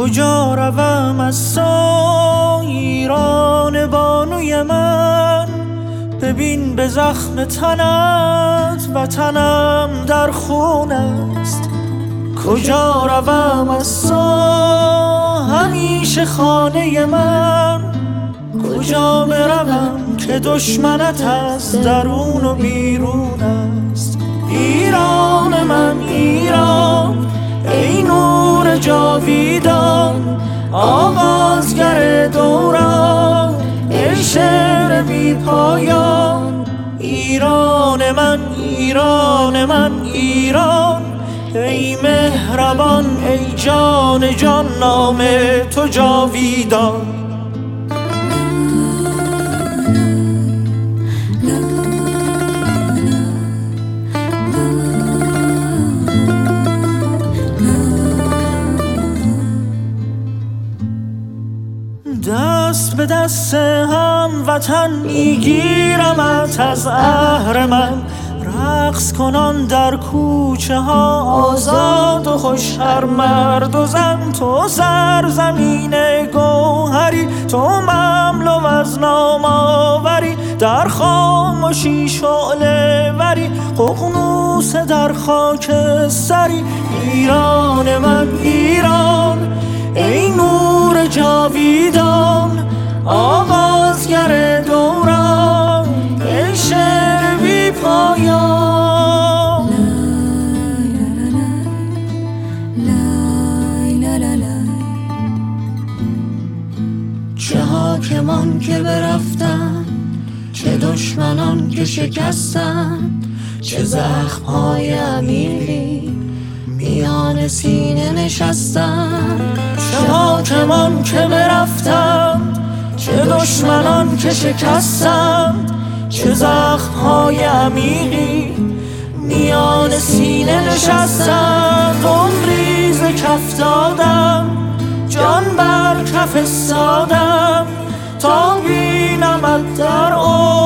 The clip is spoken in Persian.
کجا روم از تو ایران بانوی من؟ ببین به زخم تنت وطنم در خون است. کجا روم از تو همیشه خانه من؟ کجا بروم که دشمنت از درون و بیرون است؟ ایران من ایران، ای نور جاویدان، آغازگر دوران، ای شعر بی پایان. ایران من ایران من ایران، ای مهربان ای جان جان، نام تو جاویدان. دست به دست هم وطن میگیرمت از اهر من، رقص کنان در کوچه ها آزاد و خوش، هر مرد و زن. تو سرزمین گوهری، تو مملو از نام آوری، در خاموشی شعله وری، ققنوس در خاک سری. ایران من ایران، ای نور جاویدان، آغازگر دوران، ای شعر بی پایان. چه حاکمان که برفتن، چه دشمنان که شکستن، چه زخم‌های عمیقی میان سینه نشستن. چه حاکمان که برفتند، چه دشمنان که شکستند، چه زخم‌های عمیقی میان سینه نشستند. عمری ز کف دادم، جان بر کف استادم، تا بینمت در